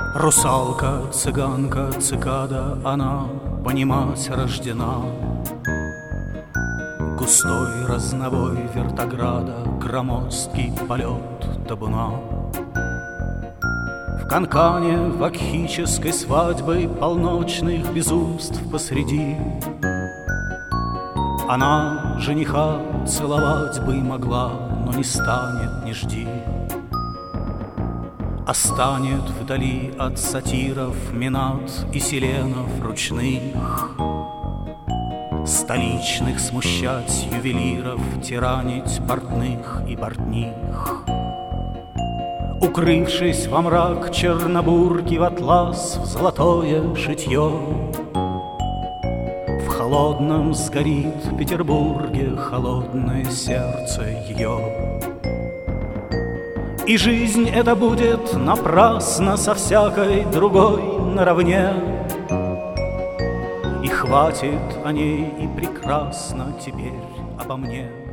Русалка, цыганка, цикада, она понимать рождена. Густой разновой вертограда, громоздкий полет табуна. В канкане вакхической свадьбы полночных безумств посреди она жениха целовать бы могла, но не станет, не жди. А станет вдали от сатиров, Минат и селенов ручных, столичных смущать ювелиров, тиранить портных и портних. Укрывшись во мрак Чернобурги, в атлас, в золотое шитье, в холодном сгорит Петербурге холодное сердце ее. И жизнь эта будет напрасно со всякой другой наравне, и хватит о ней и прекрасно теперь обо мне.